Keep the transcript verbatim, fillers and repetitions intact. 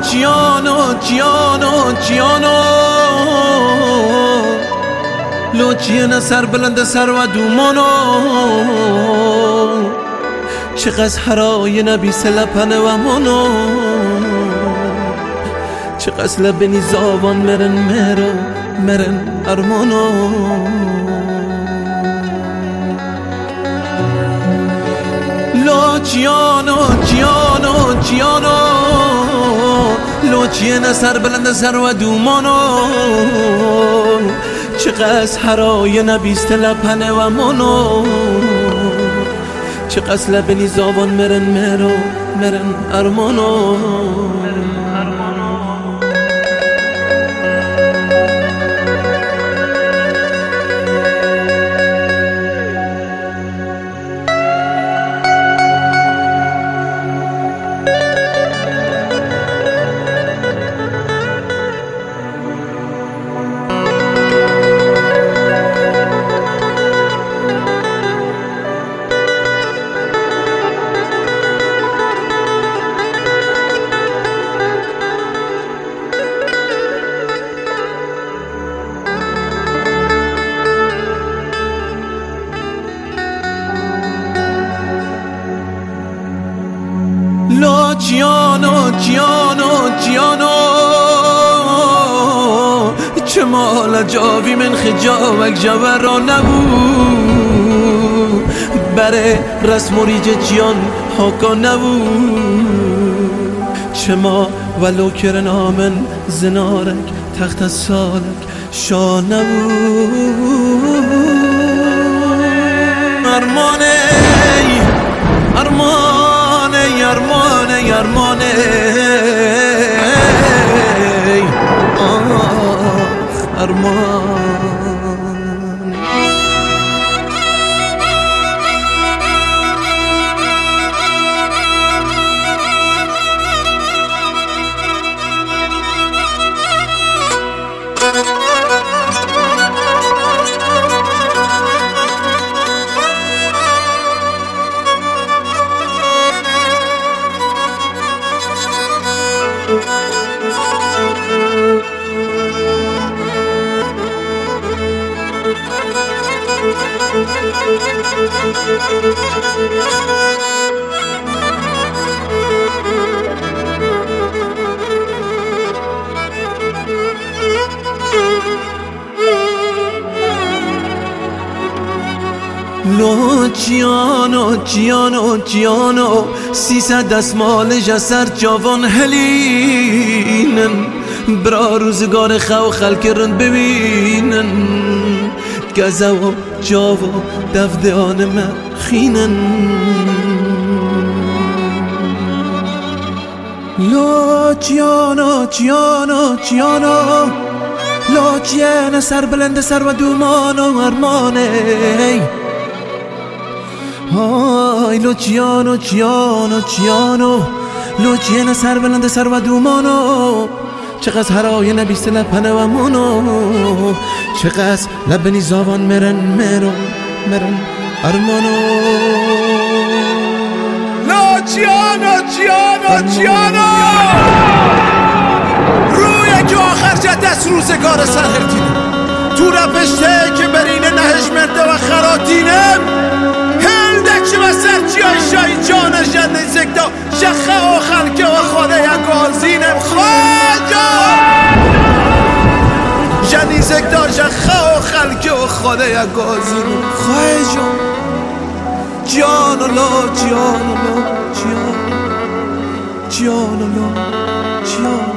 جیانو جیانو جیانو لو جیان سر بلند سر و دومانو چقدر هرای نبی سلپنه و منو چقدر لبنی زابان مرن مرو مرن ارمانو لو جیانو جیانو جیانو لو جیان سر بلند سر و دومانو چقدر هرای نبیست لپنه و منو چقدر لبنی زابان مرن مرو مرن ارمانو لو جیانو جیانو جیانو چه مال جاوی من خجاوک جورا نبو بره رسم و ریج جیان حاکا نبو چه ما ولو کرن آمن زنارک تخت سالک شا نبو ارمانه ارمانه ارمانه ارمانه آخ ارمان لو جیانو جیانو جیانو سیصد دستمال جسر جوان هلینن برا روزگار خو خلک رند ببینن گزه و جاو و دفدان مخینن لو جیانو جیانو جیانو لو جیان سر بلند سر و دومانو ارمانه آی لو جیانو جیانو جیانو لو جیان سر بلند سر و دومانو چقدر هرای نبیست لپنه و منو چقدر لبنی زابان مرن مرو مرن ارمانو لو جیانو جیانو جیانو روی که آخر جد دست روزگار سهردینم تو رپشته که برینه نهش مرده و خراتینم هلده که و سرچی های شایی جانش جنده زکتا شخه و خلکه و خوده یک آزینم خواجا جنده زکتا شخه و خلکه و خوده یک آزینم خواجا جانو لا جانو لا جانو جانو لا جانو